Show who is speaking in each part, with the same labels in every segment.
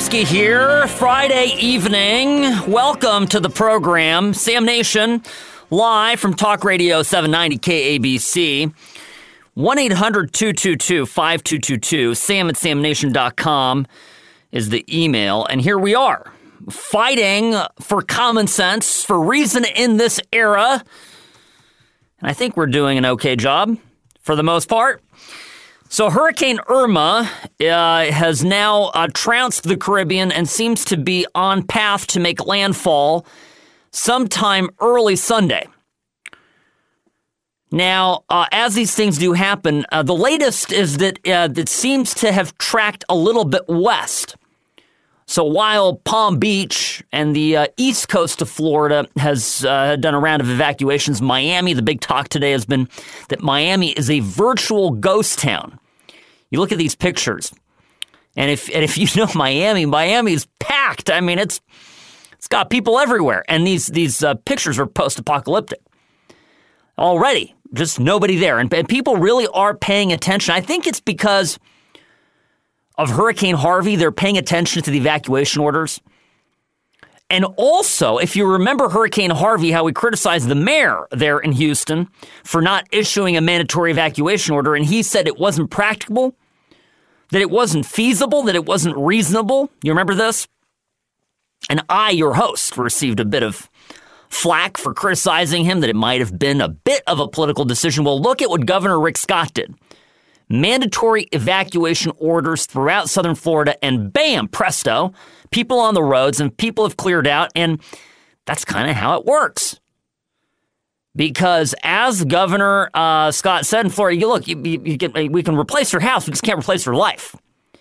Speaker 1: Derovsky here, Friday evening. Welcome to the program, Sam Nation, live from Talk Radio 790 KABC. 1-800-222-5222, sam at samnation.com is the email. And here we are, fighting for common sense, for reason in this era. And I think we're doing an okay job, for the most part. So Hurricane Irma has now trounced the Caribbean and seems to be on path to make landfall sometime early Sunday. Now, as these things do happen, the latest is that it seems to have tracked a little bit west. So while Palm Beach and the east coast of Florida has done a round of evacuations, Miami, the big talk today has been that Miami is a virtual ghost town. You look at these pictures, and if you know Miami is packed. I mean, it's got people everywhere, and these pictures are post-apocalyptic already. Just nobody there, and people really are paying attention. I think it's because of Hurricane Harvey. They're paying attention to the evacuation orders. And also, if you remember Hurricane Harvey, how we criticized the mayor there in Houston for not issuing a mandatory evacuation order, and he said it wasn't practicable, that it wasn't feasible, that it wasn't reasonable. You remember this? And I, your host, received a bit of flack for criticizing him, that it might have been a bit of a political decision. Well, look at what Governor Rick Scott did. Mandatory evacuation orders throughout southern Florida, and bam, presto, people on the roads, and people have cleared out, and that's kind of how it works. Because as Governor Scott said in Florida, we can replace your house, we just can't replace your life.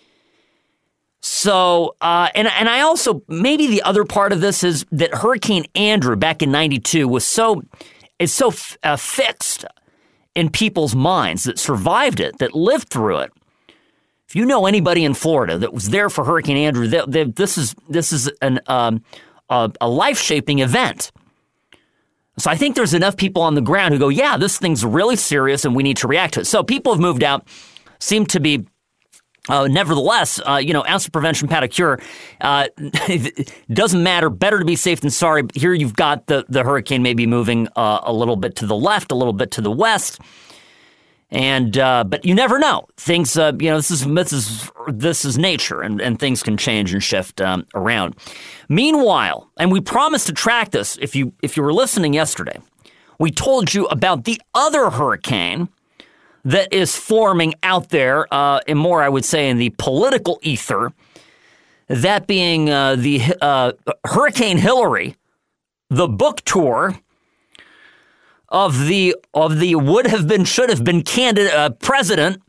Speaker 1: So, and I also, maybe the other part of this is that Hurricane Andrew back in 92 was so fixed in people's minds that survived it, that lived through it. If you know anybody in Florida that was there for Hurricane Andrew, this is a life-shaping event. So I think there's enough people on the ground who go, yeah, this thing's really serious and we need to react to it. So people have moved out, seem to be, nevertheless, ounce of prevention, pat a cure. Doesn't matter. Better to be safe than sorry. Here you've got the hurricane maybe moving a little bit to the left, a little bit to the west. And but you never know. Things, this is nature, and things can change and shift around. Meanwhile, and we promised to track this. If you were listening yesterday, we told you about the other hurricane that is forming out there, and more, I would say, in the political ether. That being the Hurricane Hillary, the book tour of the would have been, should have been candidate president.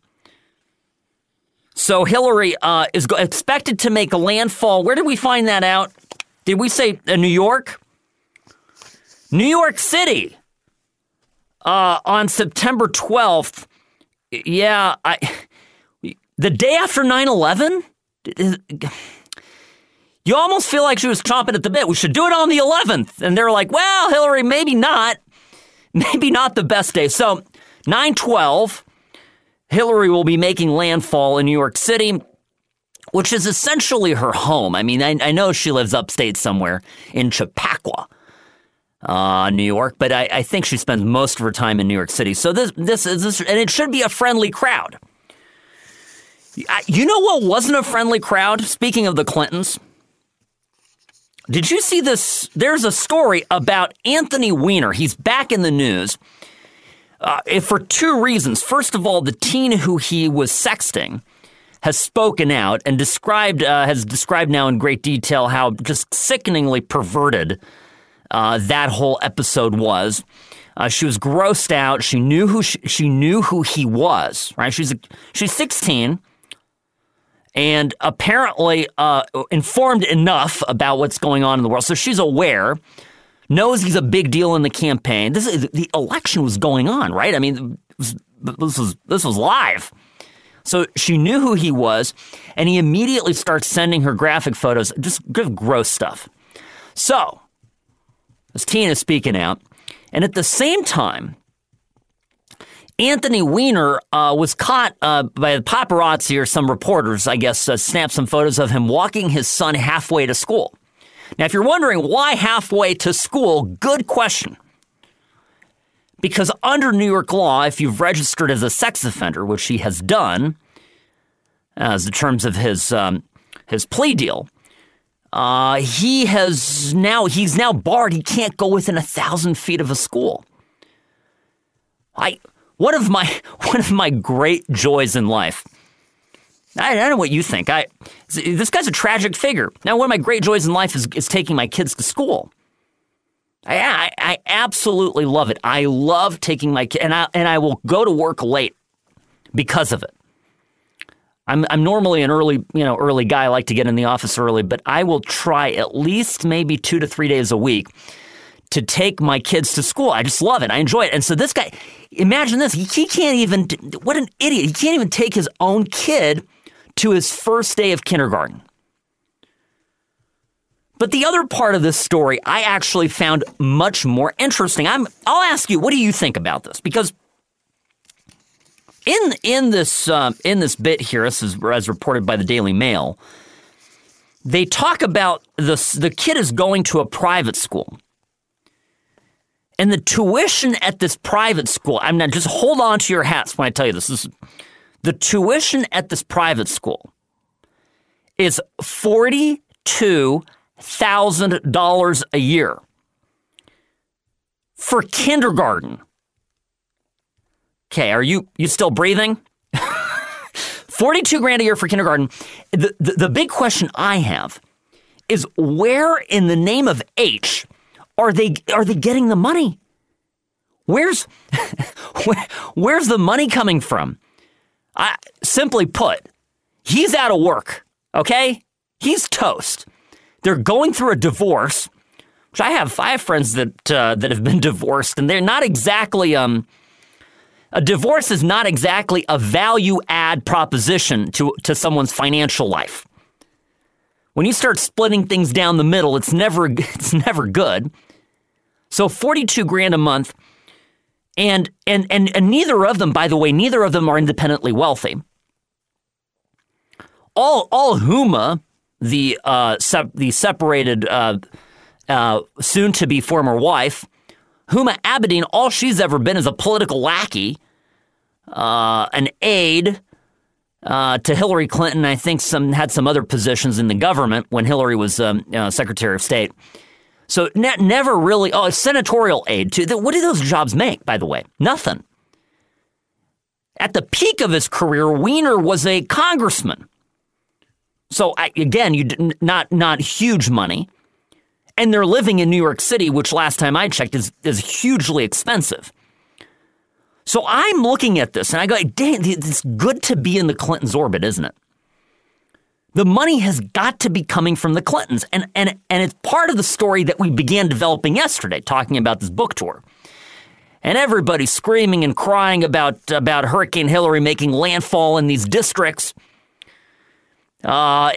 Speaker 1: So Hillary is expected to make a landfall. Where did we find that out? Did we say New York? New York City on September 12th. Yeah, the day after 9/11? You almost feel like she was chomping at the bit. We should do it on the 11th. And they're like, well, Hillary, maybe not. Maybe not the best day. So 9/12, Hillary will be making landfall in New York City, which is essentially her home. I mean, I know she lives upstate somewhere in Chappaqua, New York, but I think she spends most of her time in New York City. So this, and it should be a friendly crowd. You know what wasn't a friendly crowd? Speaking of the Clintons, did you see this? There's a story about Anthony Weiner. He's back in the news for two reasons. First of all, the teen who he was sexting has spoken out and has described now in great detail how just sickeningly perverted that whole episode was. She was grossed out. She knew who he was. Right? She's 16. And apparently informed enough about what's going on in the world. So she's aware, knows he's a big deal in the campaign. The election was going on, right? I mean, this was live. So she knew who he was, and he immediately starts sending her graphic photos, just gross stuff. So this teen is speaking out, and at the same time, Anthony Weiner was caught by the paparazzi or some reporters, I guess, snapped some photos of him walking his son halfway to school. Now, if you're wondering why halfway to school, good question. Because under New York law, if you've registered as a sex offender, which he has done, as the terms of his plea deal, he's now barred. He can't go within 1,000 feet of a school. One of my great joys in life. I don't know what you think. This guy's a tragic figure. Now, one of my great joys in life is taking my kids to school. I absolutely love it. I love taking my kids, and I will go to work late because of it. I'm normally an early guy. I like to get in the office early, but I will try at least maybe 2 to 3 days a week to take my kids to school. I just love it. I enjoy it. And so this guy, imagine this. He can't even, what an idiot. He can't even take his own kid to his first day of kindergarten. But the other part of this story I actually found much more interesting. I'll ask you, what do you think about this? Because in this bit here, this is as reported by the Daily Mail, they talk about the kid is going to a private school. And the tuition at this private school, I'm not, just hold on to your hats when I tell you this. The tuition at this private school is $42,000 a year for kindergarten. Okay, are you still breathing? 42 grand a year for kindergarten. The big question I have is, where in the name of H are they getting the money? Where's the money coming from? Simply put, he's out of work, okay? He's toast. They're going through a divorce, which I have friends that have been divorced, and they're not exactly a divorce is not exactly a value add proposition to someone's financial life. When you start splitting things down the middle, it's never good. So 42 grand a month. And neither of them, by the way, neither of them are independently wealthy. All Huma, the separated soon-to-be former wife, Huma Abedin, all she's ever been is a political lackey, an aide to Hillary Clinton. I think had some other positions in the government when Hillary was Secretary of State. So never really, senatorial aide too. What do those jobs make, by the way? Nothing. At the peak of his career, Weiner was a congressman. So again, not huge money. And they're living in New York City, which last time I checked is hugely expensive. So I'm looking at this and I go, dang, it's good to be in the Clintons' orbit, isn't it? The money has got to be coming from the Clintons. And it's part of the story that we began developing yesterday, talking about this book tour. And everybody's screaming and crying about Hurricane Hillary making landfall in these districts. We'll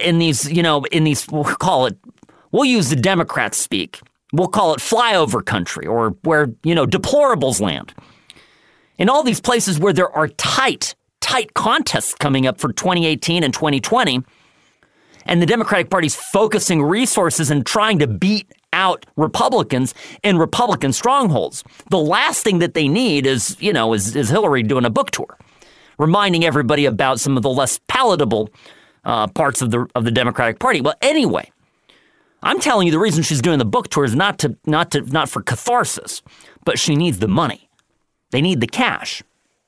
Speaker 1: use the Democrats speak. We'll call it flyover country, or where, deplorables land. In all these places where there are tight contests coming up for 2018 and 2020, and the Democratic Party's focusing resources and trying to beat out Republicans in Republican strongholds. The last thing that they need is Hillary doing a book tour, reminding everybody about some of the less palatable parts of the Democratic Party. Well, anyway, I'm telling you, the reason she's doing the book tour is not for catharsis, but she needs the money. They need the cash.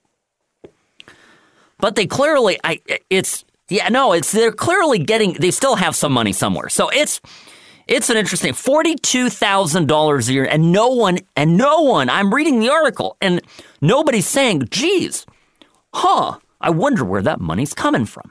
Speaker 1: But they clearly, they're clearly getting, they still have some money somewhere. So it's an interesting, $42,000 a year, and no one, I'm reading the article, and nobody's saying, geez, I wonder where that money's coming from.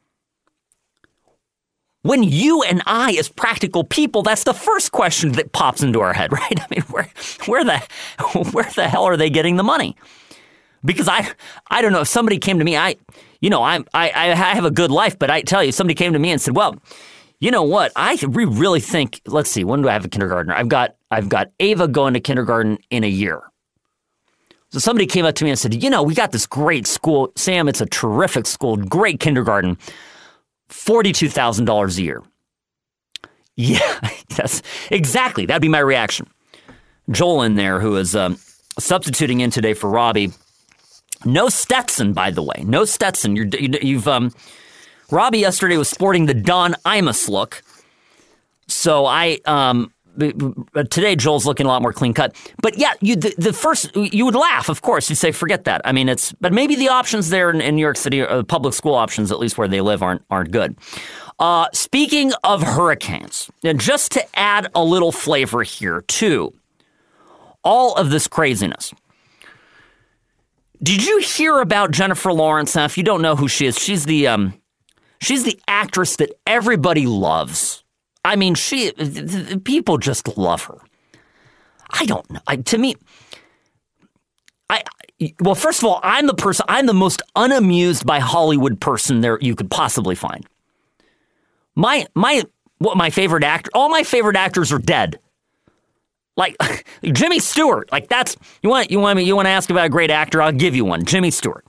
Speaker 1: When you and I, as practical people, that's the first question that pops into our head, right? I mean, where the hell are they getting the money? Because I don't know, if somebody came to me, I have a good life, but I tell you, somebody came to me and said, well, you know what? We really think, let's see, when do I have a kindergartner? I've got Ava going to kindergarten in a year. So somebody came up to me and said, we got this great school. Sam, it's a terrific school, great kindergarten, $42,000 a year. Yeah, that's exactly. That'd be my reaction. Joel in there, who is substituting in today for Robbie. No Stetson, by the way. No Stetson. Robbie yesterday was sporting the Don Imus look. So today Joel's looking a lot more clean cut. But yeah, the first, you would laugh, of course. You'd say, forget that. I mean, but maybe the options there in New York City, public school options, at least where they live, aren't good. Speaking of hurricanes, and just to add a little flavor here to all of this craziness. Did you hear about Jennifer Lawrence? Now, if you don't know who she is, she's the actress that everybody loves. I mean, people just love her. I don't know. Well, first of all, I'm the most unamused by Hollywood person there you could possibly find. My favorite actor, all my favorite actors are dead. Like Jimmy Stewart, like that's you want to ask about a great actor? I'll give you one, Jimmy Stewart.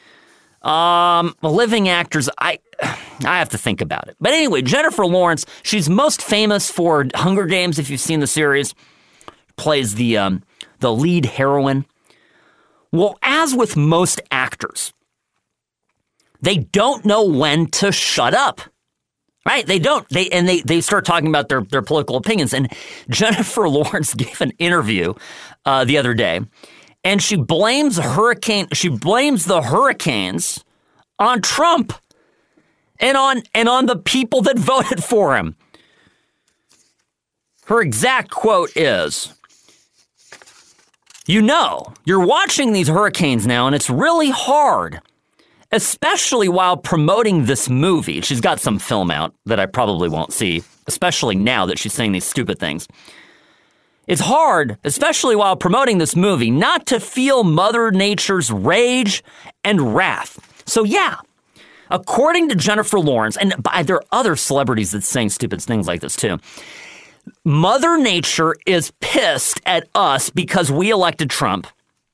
Speaker 1: Living actors, I have to think about it. But anyway, Jennifer Lawrence, she's most famous for Hunger Games. If you've seen the series, plays the lead heroine. Well, as with most actors, they don't know when to shut up. Right? They don't. They start talking about their political opinions. And Jennifer Lawrence gave an interview the other day, and she blames the hurricanes on Trump and on the people that voted for him. Her exact quote is, you're watching these hurricanes now, and it's really hard. Especially while promoting this movie. She's got some film out that I probably won't see, especially now that she's saying these stupid things. It's hard, especially while promoting this movie, not to feel Mother Nature's rage and wrath. So yeah, according to Jennifer Lawrence, and there are other celebrities that saying stupid things like this too, Mother Nature is pissed at us because we elected Trump.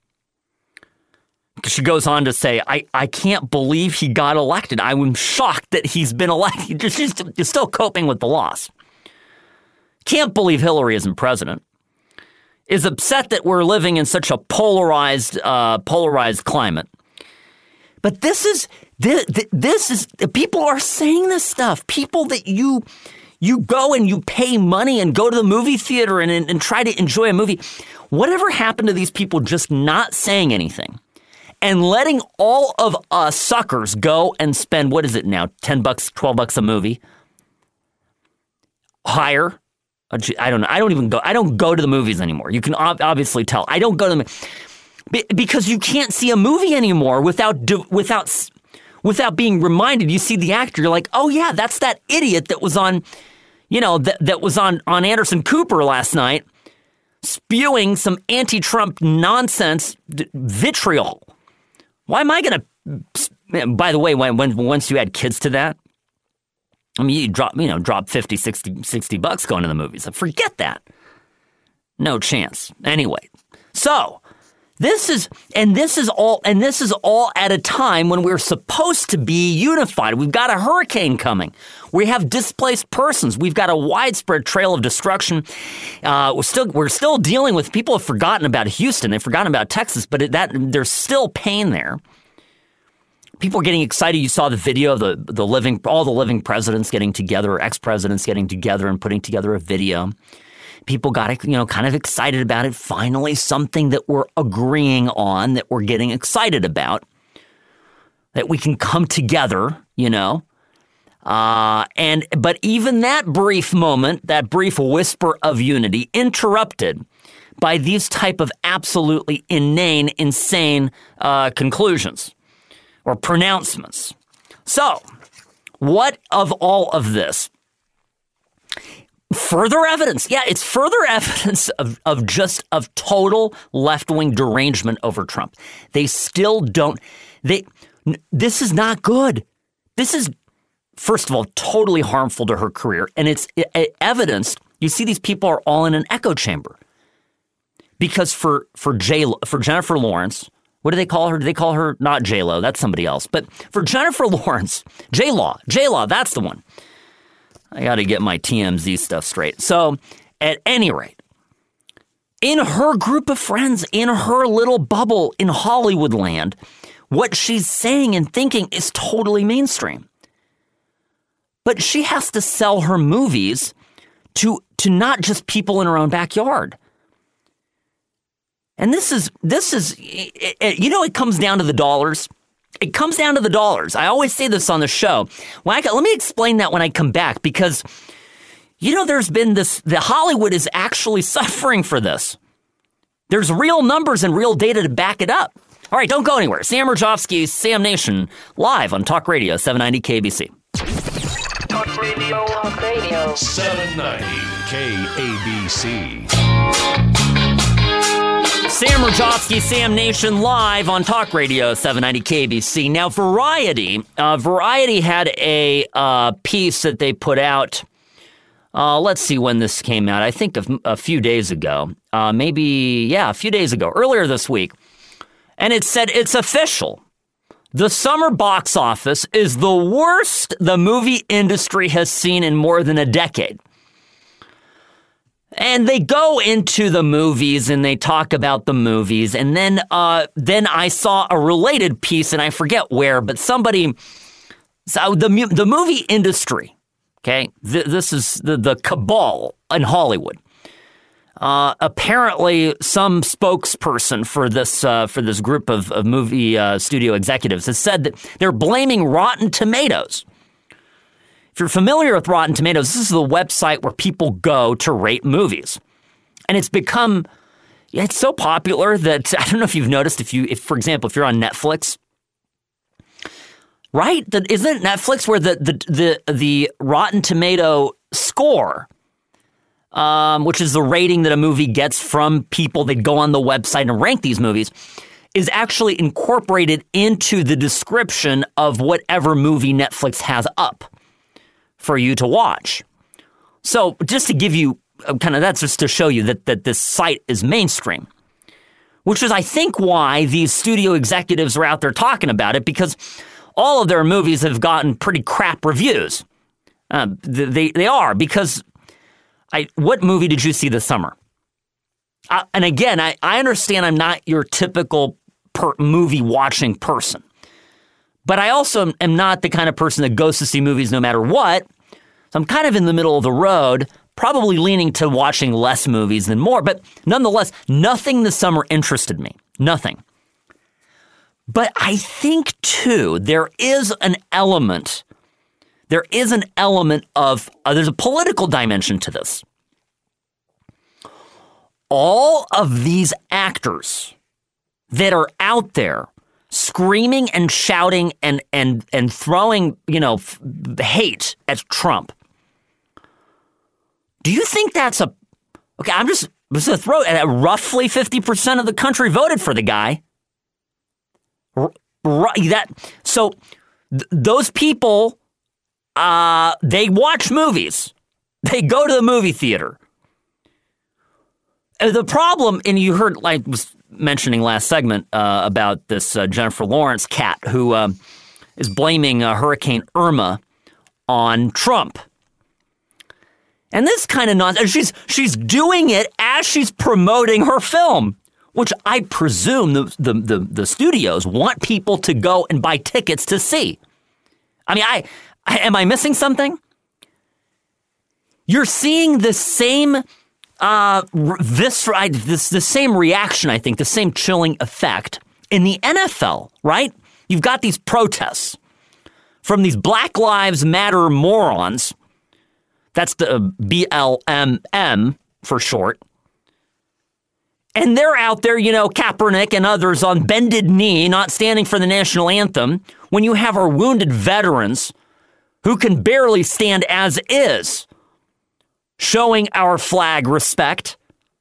Speaker 1: She goes on to say, I can't believe he got elected. I'm shocked that he's been elected. She's still coping with the loss. Can't believe Hillary isn't president. Is upset that we're living in such a polarized climate. But this is people are saying this stuff. People that you go and you pay money and go to the movie theater and try to enjoy a movie. Whatever happened to these people just not saying anything? And letting all of us suckers go and spend, what is it now, $10, $12 a movie? Higher? I don't know. I don't go to the movies anymore. You can obviously tell. I don't go to them because you can't see a movie anymore without being reminded. You see the actor, you're like, oh yeah, that's that idiot that was on, that was on Anderson Cooper last night, spewing some anti-Trump nonsense, vitriol. Why am I going to, by the way, once you add kids to that, I mean, you drop $50, $60 going to the movies. Forget that. No chance. Anyway, so this is all at a time when we're supposed to be unified. We've got a hurricane coming. We have displaced persons. We've got a widespread trail of destruction. We're still dealing with, people have forgotten about Houston. They've forgotten about Texas, but there's still pain there. People are getting excited. You saw the video of all the living presidents getting together, or ex-presidents getting together and putting together a video. People got, kind of excited about it. Finally, something that we're agreeing on, that we're getting excited about, that we can come together, But even that brief moment, that brief whisper of unity, interrupted by these type of absolutely inane, insane conclusions or pronouncements. So, what of all of this? Further evidence. Yeah, it's further evidence of total left-wing derangement over Trump. They still don't. This is not good. This is, first of all, totally harmful to her career. And it's evidenced. You see, these people are all in an echo chamber. Because for Jennifer Lawrence, what do they call her? Do they call her not J-Lo? That's somebody else. But for Jennifer Lawrence, J-Law, that's the one. I got to get my TMZ stuff straight. So at any rate, in her group of friends, in her little bubble in Hollywood land, what she's saying and thinking is totally mainstream. But she has to sell her movies to not just people in her own backyard. And this is, it comes down to the dollars. It comes down to the dollars. I always say this on the show. Let me explain that when I come back, because, there's been the Hollywood is actually suffering for this. There's real numbers and real data to back it up. All right, don't go anywhere. Sam Rajovsky, Sam Nation, live on Talk Radio 790 KBC.
Speaker 2: Talk Radio. Talk Radio.
Speaker 3: 790 KABC.
Speaker 1: Sam Rajovsky, Sam Nation, live on Talk Radio 790 KBC. Now, Variety had a piece that they put out. Let's see when this came out. I think a few days ago. A few days ago, earlier this week. And it said it's official. The summer box office is the worst the movie industry has seen in more than a decade. And they go into the movies and they talk about the movies. And then I saw a related piece, and I forget where, but somebody, so the movie industry, okay, this is the cabal in Hollywood. Apparently, some spokesperson for this group of movie studio executives has said that they're blaming Rotten Tomatoes. If you're familiar with Rotten Tomatoes, this is the website where people go to rate movies. And it's become, it's so popular that, I don't know if you've noticed, if for example, if you're on Netflix, right? Isn't it Netflix where the Rotten Tomato score, which is the rating that a movie gets from people that go on the website and rank these movies, is actually incorporated into the description of whatever movie Netflix has up for you to watch. So just to give you that's just to show you that this site is mainstream, which is, I think, why these studio executives are out there talking about it, because all of their movies have gotten pretty crap reviews. They are, because what movie did you see this summer? And again, I understand I'm not your typical movie watching person. But I also am not the kind of person that goes to see movies no matter what. So I'm kind of in the middle of the road, probably leaning to watching less movies than more. But nonetheless, nothing this summer interested me. Nothing. But I think, too, there is an element of, there's a political dimension to this. All of these actors that are out there screaming and shouting and throwing, hate at Trump. Do you think that's okay, I'm just going to throw it, roughly 50% of the country voted for the guy. Those people, they watch movies. They go to the movie theater. The problem, and you heard, I was mentioning last segment about this Jennifer Lawrence cat who is blaming Hurricane Irma on Trump. And this kind of nonsense, she's doing it as she's promoting her film, which I presume the studios want people to go and buy tickets to see. I mean, am I missing something? You're seeing the same the same reaction, I think, the same chilling effect in the NFL, right? You've got these protests from these Black Lives Matter morons. That's the BLMM for short. And they're out there, Kaepernick and others on bended knee, not standing for the national anthem, when you have our wounded veterans who can barely stand as is, showing our flag respect.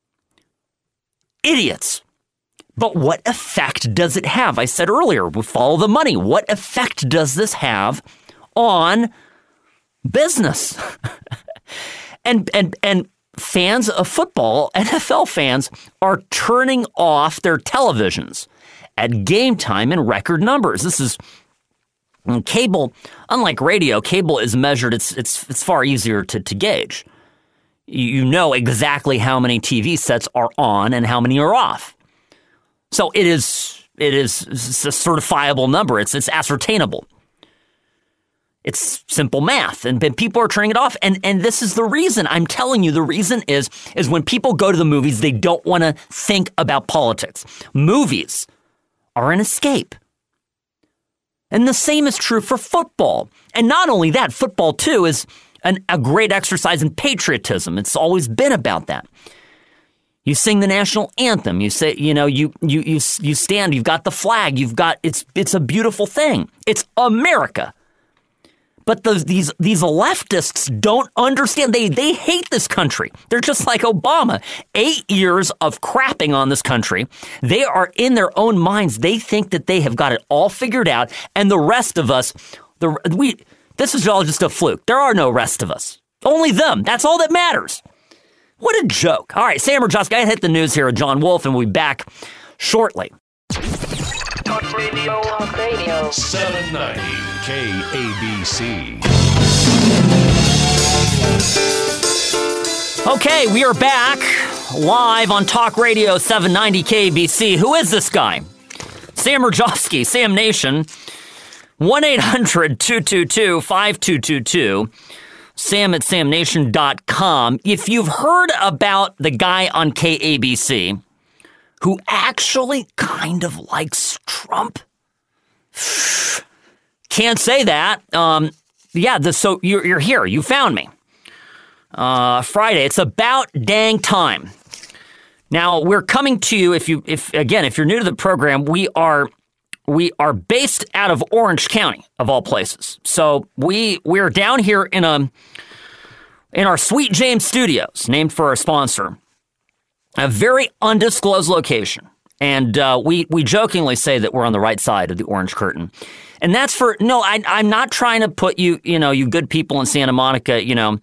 Speaker 1: Idiots. But what effect does it have? I said earlier, we follow the money. What effect does this have on business? and fans of football, NFL fans, are turning off their televisions at game time in record numbers. This is cable. Unlike radio, cable is measured. It's far easier to gauge. You know exactly how many TV sets are on and how many are off. So it is a certifiable number. It's ascertainable. It's simple math, and people are turning it off. And this is the reason. I'm telling you, the reason is when people go to the movies, they don't want to think about politics. Movies are an escape. And the same is true for football. And not only that, football, too, is a great exercise in patriotism. It's always been about that. You sing the national anthem. You say, you stand. You've got the flag. It's a beautiful thing. It's America. But these leftists don't understand. They hate this country. They're just like Obama. 8 years of crapping on this country. They are in their own minds. They think that they have got it all figured out. And the rest of us, this is all just a fluke. There are no rest of us. Only them. That's all that matters. What a joke. All right, Sam Rajowski, I hit the news here with John Wolf, and we'll be back shortly.
Speaker 2: Talk Radio. Talk Radio.
Speaker 3: 790 KABC.
Speaker 1: Okay, we are back live on Talk Radio 790 KABC. Who is this guy? Sam Rajowski, Sam Nation. 1-800-222-5222. Sam at samnation.com. If you've heard about the guy on KABC who actually kind of likes Trump, can't say that. So you're here. You found me. Friday. It's about dang time. Now we're coming to you. If you're new to the program, we are based out of Orange County, of all places. So we're down here in our Sweet James Studios, named for our sponsor, a very undisclosed location. And we jokingly say that we're on the right side of the orange curtain. And that's I'm not trying to put you good people in Santa Monica,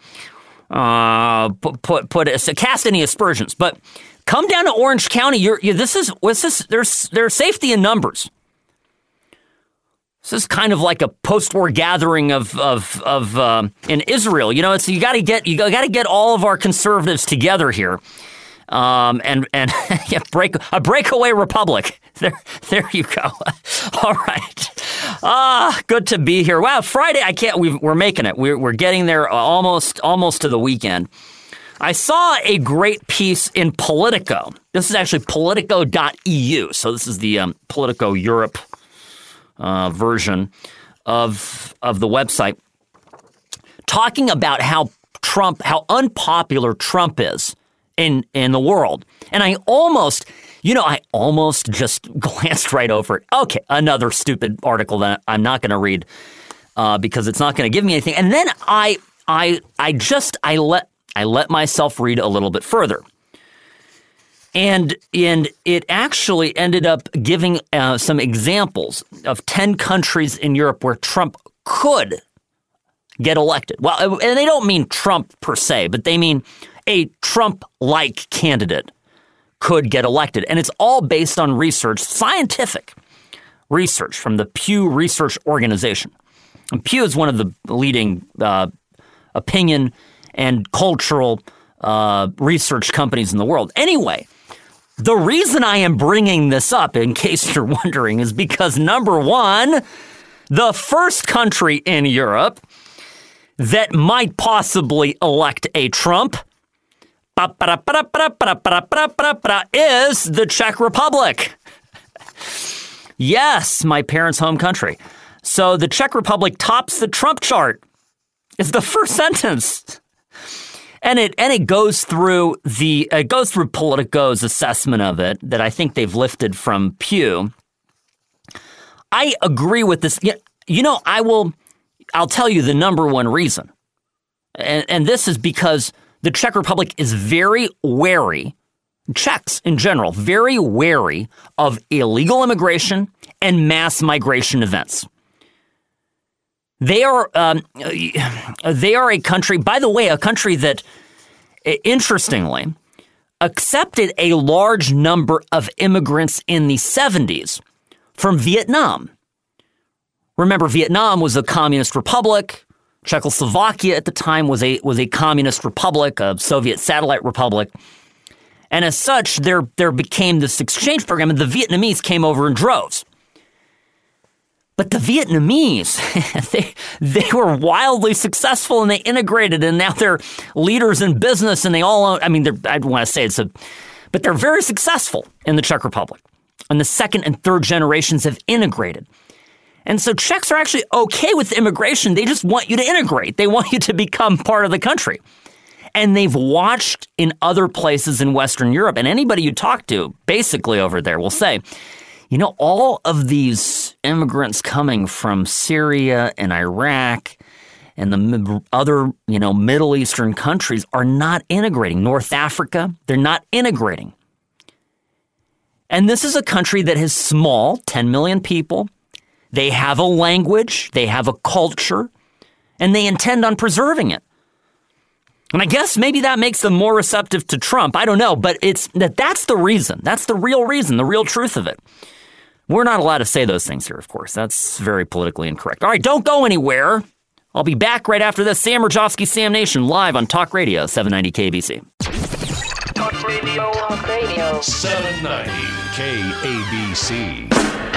Speaker 1: cast any aspersions. But come down to Orange County. There's safety in numbers. This is kind of like a post-war gathering of in Israel. You got to get all of our conservatives together here, and break a breakaway republic. There you go. All right. Good to be here. Wow, Friday. We're making it. We're getting there almost to the weekend. I saw a great piece in Politico. This is actually Politico.eu. So this is the Politico Europe version of the website, talking about how unpopular Trump is in the world. And I almost just glanced right over it. Okay, another stupid article that I'm not going to read because it's not going to give me anything. And then I let myself read a little bit further. And it actually ended up giving some examples of 10 countries in Europe where Trump could get elected. Well, and they don't mean Trump per se, but they mean a Trump-like candidate could get elected. And it's all based on research, scientific research from the Pew Research Organization. And Pew is one of the leading opinion and cultural research companies in the world. Anyway, the reason I am bringing this up, in case you're wondering, is because, number one, the first country in Europe that might possibly elect a Trump is the Czech Republic. Yes, my parents' home country. So the Czech Republic tops the Trump chart. It's the first sentence. And it goes through Politico's assessment of it that I think they've lifted from Pew. I agree with this. I'll tell you the number one reason. And this is because the Czech Republic is very wary, Czechs in general, very wary of illegal immigration and mass migration events. They are a country, by the way, a country that interestingly, accepted a large number of immigrants in the 70s from Vietnam. Remember, Vietnam was a communist republic. Czechoslovakia at the time was a communist republic, a Soviet satellite republic. And as such, there became this exchange program, and the Vietnamese came over in droves. But the Vietnamese, they were wildly successful, and they integrated, and now they're leaders in business, and they all own, I don't want to say but they're very successful in the Czech Republic. And the second and third generations have integrated. And so Czechs are actually okay with immigration. They just want you to integrate. They want you to become part of the country. And they've watched in other places in Western Europe, and anybody you talk to basically over there will say, you know, all of these immigrants coming from Syria and Iraq and the other, Middle Eastern countries are not integrating. North Africa, they're not integrating. And this is a country that is small, 10 million people. They have a language, they have a culture, and they intend on preserving it. And I guess maybe that makes them more receptive to Trump. I don't know, but that's the reason. That's the real reason, the real truth of it. We're not allowed to say those things here, of course. That's very politically incorrect. All right, don't go anywhere. I'll be back right after this. Sam Rajovsky, Sam Nation, live on Talk Radio, 790 KBC.
Speaker 2: Talk Radio. Talk Radio.
Speaker 3: 790 KABC.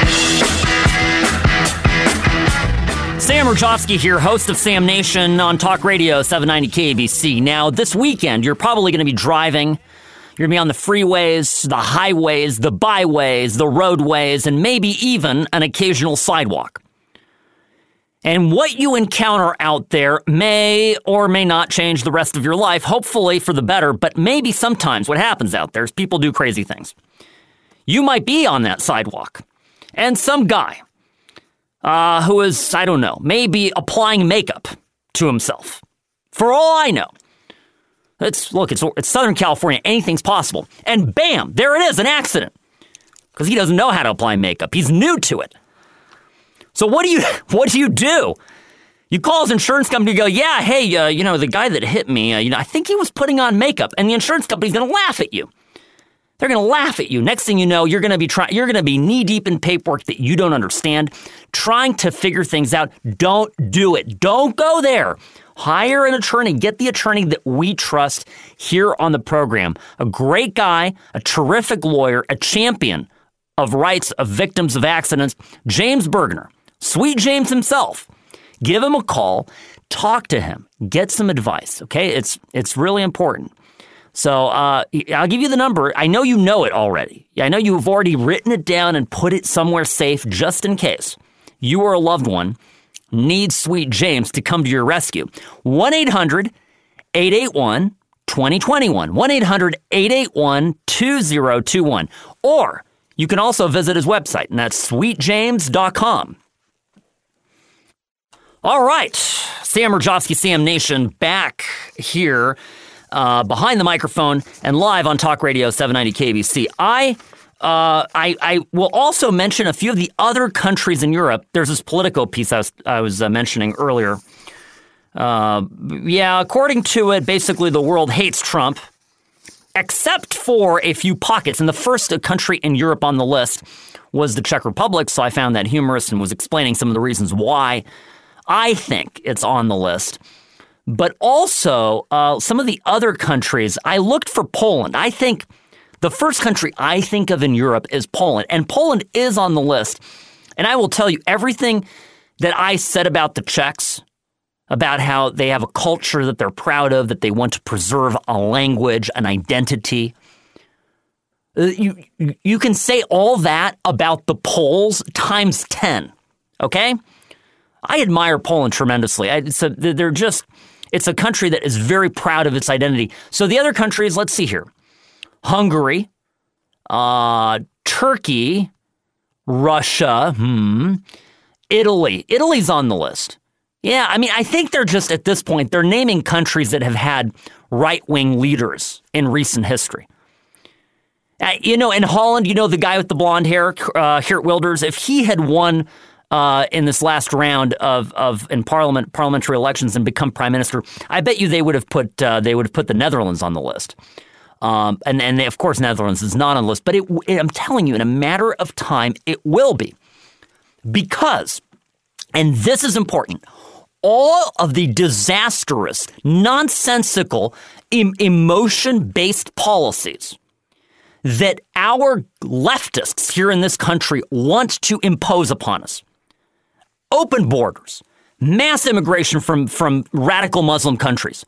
Speaker 1: Sam Rajovsky here, host of Sam Nation on Talk Radio 790 KBC. Now, this weekend, you're probably going to be driving. You're going to be on the freeways, the highways, the byways, the roadways, and maybe even an occasional sidewalk. And what you encounter out there may or may not change the rest of your life, hopefully for the better, but maybe sometimes what happens out there is people do crazy things. You might be on that sidewalk, and some guy who is, I don't know, maybe applying makeup to himself. For all I know. It's Southern California. Anything's possible. And bam, there it is, an accident. Because he doesn't know how to apply makeup. He's new to it. So what do you do? You call his insurance company and go, yeah, hey, the guy that hit me, I think he was putting on makeup. And the insurance company's going to laugh at you. They're going to laugh at you. Next thing you know, you're going to be knee deep in paperwork that you don't understand, trying to figure things out. Don't do it. Don't go there. Hire an attorney. Get the attorney that we trust here on the program. A great guy, a terrific lawyer, a champion of rights of victims of accidents, James Bergner, Sweet James himself. Give him a call. Talk to him. Get some advice. Okay, it's really important. So I'll give you the number. I know you know it already. I know you've already written it down and put it somewhere safe just in case you or a loved one needs Sweet James to come to your rescue. 1-800-881-2021. 1-800-881-2021. Or you can also visit his website, and that's sweetjames.com. All right. Sam Rajovsky, Sam Nation, back here behind the microphone and live on Talk Radio 790 KBC. I will also mention a few of the other countries in Europe. There's this Politico piece I was mentioning earlier. According to it, basically the world hates Trump, except for a few pockets. And the first country in Europe on the list was the Czech Republic, so I found that humorous and was explaining some of the reasons why I think it's on the list. But also, some of the other countries, I looked for Poland. I think the first country I think of in Europe is Poland, and Poland is on the list. And I will tell you, everything that I said about the Czechs, about how they have a culture that they're proud of, that they want to preserve a language, an identity. You can say all that about the Poles times 10, okay? I admire Poland tremendously. It's a country that is very proud of its identity. So the other countries, let's see here. Hungary, Turkey, Russia, Italy. Italy's on the list. Yeah, I think they're just, at this point, they're naming countries that have had right-wing leaders in recent history. In Holland, the guy with the blonde hair, Geert Wilders, if he had won in this last round of parliamentary elections and become prime minister, I bet you they would have put the Netherlands on the list. And of course, Netherlands is not on the list. But I'm telling you, in a matter of time, it will be. Because, and this is important, all of the disastrous, nonsensical, emotion-based policies that our leftists here in this country want to impose upon us, open borders, mass immigration from radical Muslim countries,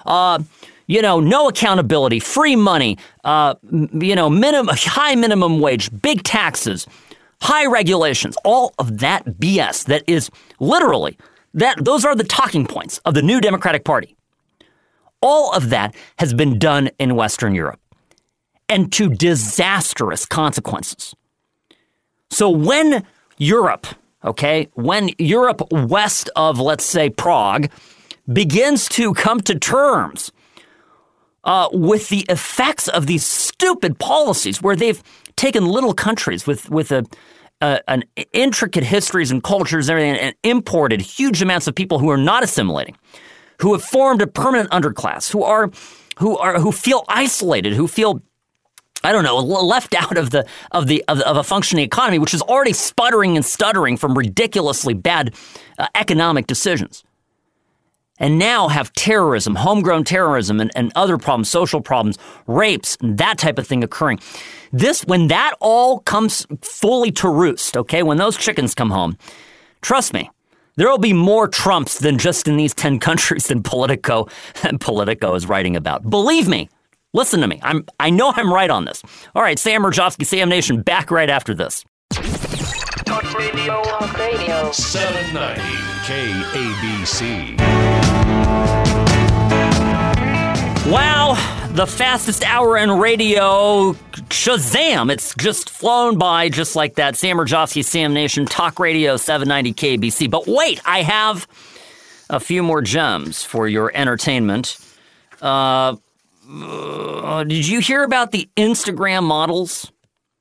Speaker 1: no accountability, free money, high minimum wage, big taxes, high regulations, all of that BS that is literally, those are the talking points of the new Democratic Party. All of that has been done in Western Europe, and to disastrous consequences. So when Europe west of, let's say, Prague, begins to come to terms with the effects of these stupid policies where they've taken little countries with an intricate histories and cultures and everything and imported huge amounts of people who are not assimilating, who have formed a permanent underclass, who feel isolated, who feel, I don't know, left out of a functioning economy, which is already sputtering and stuttering from ridiculously bad economic decisions. And now have terrorism, homegrown terrorism, and other problems, social problems, rapes, that type of thing occurring. When that all comes fully to roost, okay, when those chickens come home, trust me, there will be more Trumps than just in these 10 countries than Politico is writing about. Believe me. Listen to me. I know I'm right on this. All right, Sam Mirjovsky, Sam Nation, back right after this.
Speaker 2: Talk Radio. Talk Radio.
Speaker 3: 790 KABC.
Speaker 1: Wow, the fastest hour in radio, Shazam! It's just flown by just like that. Sam Mirjovsky, Sam Nation, Talk Radio 790 KABC. But wait, I have a few more gems for your entertainment. Did you hear about the Instagram models?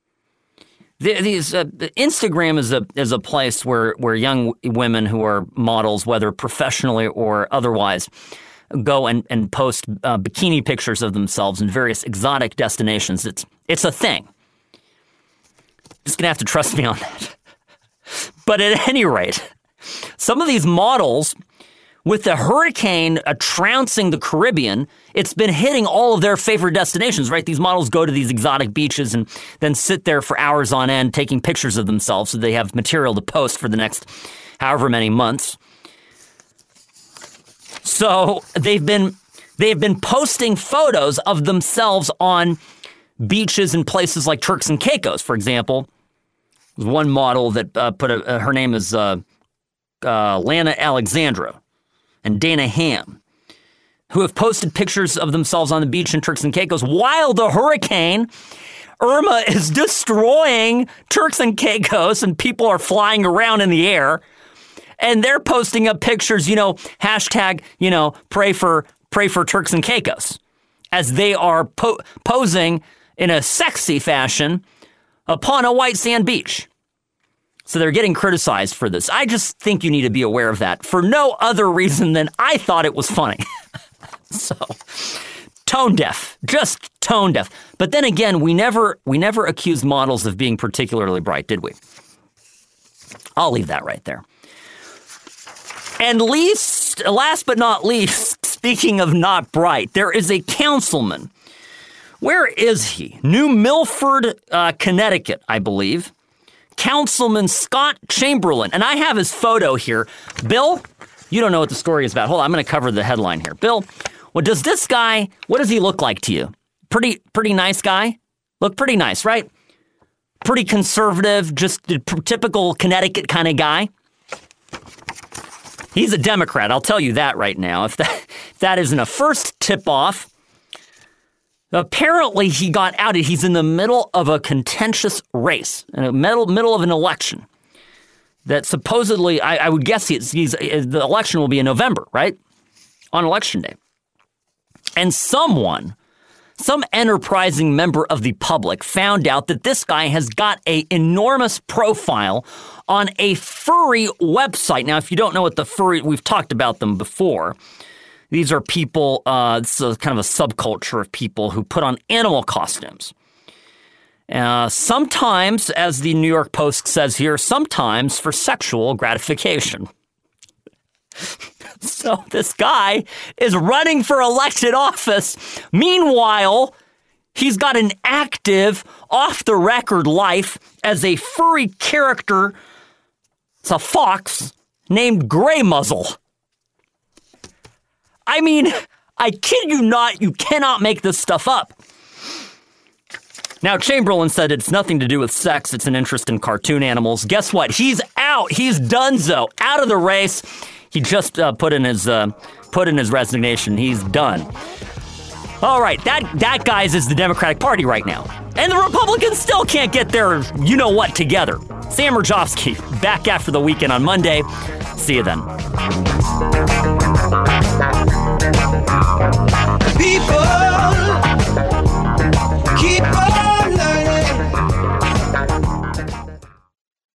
Speaker 1: Instagram is a place where young women who are models, whether professionally or otherwise, go and post bikini pictures of themselves in various exotic destinations. It's a thing. Just gonna have to trust me on that. But at any rate, some of these models, with the hurricane trouncing the Caribbean, it's been hitting all of their favorite destinations, right? These models go to these exotic beaches and then sit there for hours on end taking pictures of themselves so they have material to post for the next however many months. So they've been posting photos of themselves on beaches in places like Turks and Caicos, for example. There's one model that her name is Lana Alexandra and Dana Ham, who have posted pictures of themselves on the beach in Turks and Caicos while the hurricane Irma is destroying Turks and Caicos and people are flying around in the air. And they're posting up pictures, hashtag, pray for Turks and Caicos, as they are posing in a sexy fashion upon a white sand beach. So they're getting criticized for this. I just think you need to be aware of that for no other reason than I thought it was funny. So tone deaf, just tone deaf. But then again, we never accused models of being particularly bright, did we? I'll leave that right there. And last but not least, speaking of not bright, there is a councilman. Where is he? New Milford, Connecticut, I believe. Councilman Scott Chamberlain. And I have his photo here. Bill, you don't know what the story is about. Hold on, I'm going to cover the headline here. Bill, what does he look like to you? Pretty nice guy? Look pretty nice, right? Pretty conservative, just a typical Connecticut kind of guy. He's a Democrat, I'll tell you that right now. If that isn't a first tip-off, apparently he got outed. He's in the middle of a contentious race, in the middle of an election that supposedly, I would guess the election will be in November, right? On election day. And someone some enterprising member of the public found out that this guy has got an enormous profile on a furry website. Now, if you don't know what the furry, we've talked about them before. These are people, it's a kind of a subculture of people who put on animal costumes. Sometimes, as the New York Post says here, sometimes for sexual gratification. So this guy is running for elected office. Meanwhile, he's got an active, off-the-record life as a furry character. It's a fox named Grey Muzzle. I mean, I kid you not, you cannot make this stuff up. Now, Chamberlain said it's nothing to do with sex. It's an interest in cartoon animals. Guess what? He's out. He's donezo. Out of the race. He just put in his resignation. He's done. All right, that guy's is the Democratic Party right now. And the Republicans still can't get their you-know-what together. Sam Rajovsky, back after the weekend on Monday. See you then.
Speaker 4: People